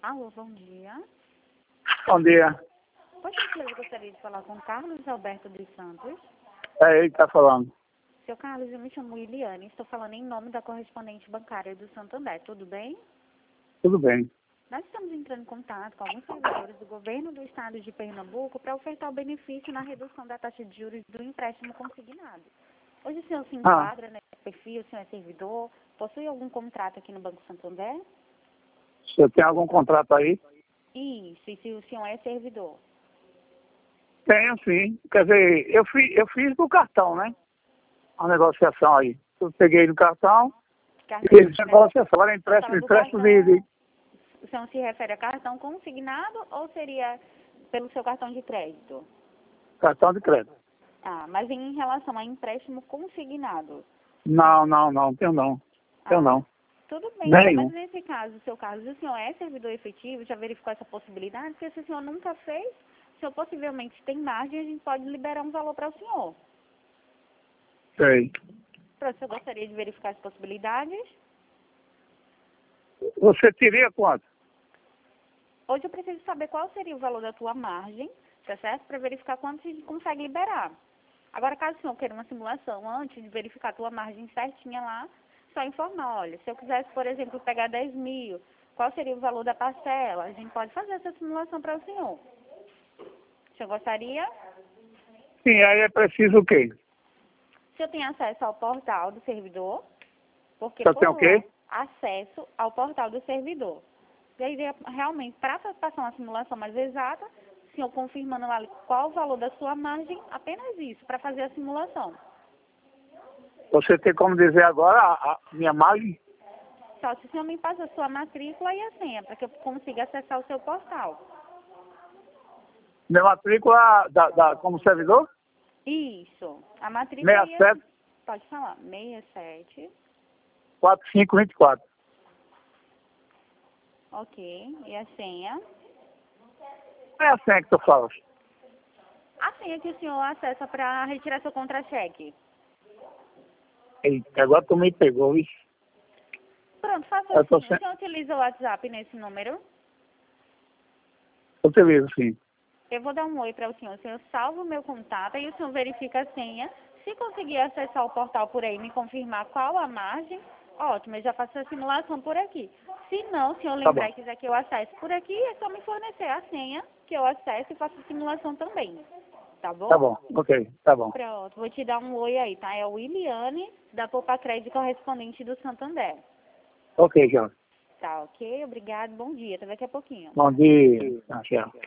Alô, bom dia. Bom dia. Por gentileza, eu gostaria de falar com Carlos Alberto dos Santos. É ele que está falando. Seu Carlos, eu me chamo Iliane, estou falando em nome da correspondente bancária do Santander, tudo bem? Tudo bem. Nós estamos entrando em contato com alguns servidores do governo do estado de Pernambuco para ofertar o benefício na redução da taxa de juros do empréstimo consignado. Hoje o senhor se enquadra nesse perfil, o senhor é servidor, possui algum contrato aqui no Banco Santander? Você tem algum contrato aí? Isso, e se o senhor é servidor? Tenho, sim. Quer dizer, eu fiz do cartão, né? A negociação aí. Eu peguei do cartão e fiz a negociação. Agora é empréstimo de O senhor se refere a cartão consignado ou seria pelo seu cartão de crédito? cartão de crédito. Ah, mas em relação a empréstimo consignado? Não, tenho não. Tenho não. Tudo bem, Nenhum. mas nesse caso, seu Carlos, o senhor é servidor efetivo, já verificou essa possibilidade? Porque se o senhor nunca fez, o senhor possivelmente tem margem, a gente pode liberar um valor para o senhor. Sei. O senhor gostaria de verificar as possibilidades? Você teria quanto? Hoje eu preciso saber qual seria o valor da tua margem, tá certo? Para verificar quanto a gente consegue liberar. Agora, caso o senhor queira uma simulação antes de verificar a tua margem certinha lá, só informar, olha, se eu quisesse, por exemplo, pegar 10 mil, qual seria o valor da parcela? A gente pode fazer essa simulação para o senhor. O senhor gostaria? Sim, aí é preciso o quê? O senhor tem acesso ao portal do servidor? Porque Só por tem o quê? lá, acesso ao portal do servidor. E aí, realmente, para passar uma simulação mais exata, o senhor confirmando lá qual o valor da sua margem, apenas isso, para fazer a simulação. Você tem como dizer agora a minha margem? Só se o senhor me passa a sua matrícula e a senha, para que eu consiga acessar o seu portal. Minha matrícula como servidor? Isso. A matrícula 67 pode falar. 67. 4524. Ok. E a senha? É a senha que tu fala. A senha que o senhor acessa para retirar seu contra-cheque. Eita, agora tu me pegou, isso. Pronto, faça Eu tô assim. O senhor utiliza o WhatsApp nesse número? Utilizo, sim. Eu vou dar um oi para o senhor salva o meu contato e o senhor verifica a senha. Se conseguir acessar o portal por aí e me confirmar qual a margem, ótimo, eu já faço a simulação por aqui. Se não, se eu lembrar e quiser que eu acesse por aqui, é só me fornecer a senha que eu acesso e faço a simulação também. Tá bom? Tá bom, ok, tá bom. Pronto, vou te dar um oi aí, tá? É o Iliane, da Poupa Crédito correspondente do Santander. Ok, João. Tá, ok? Obrigado, bom dia. Até daqui a pouquinho. Bom dia. Tchau.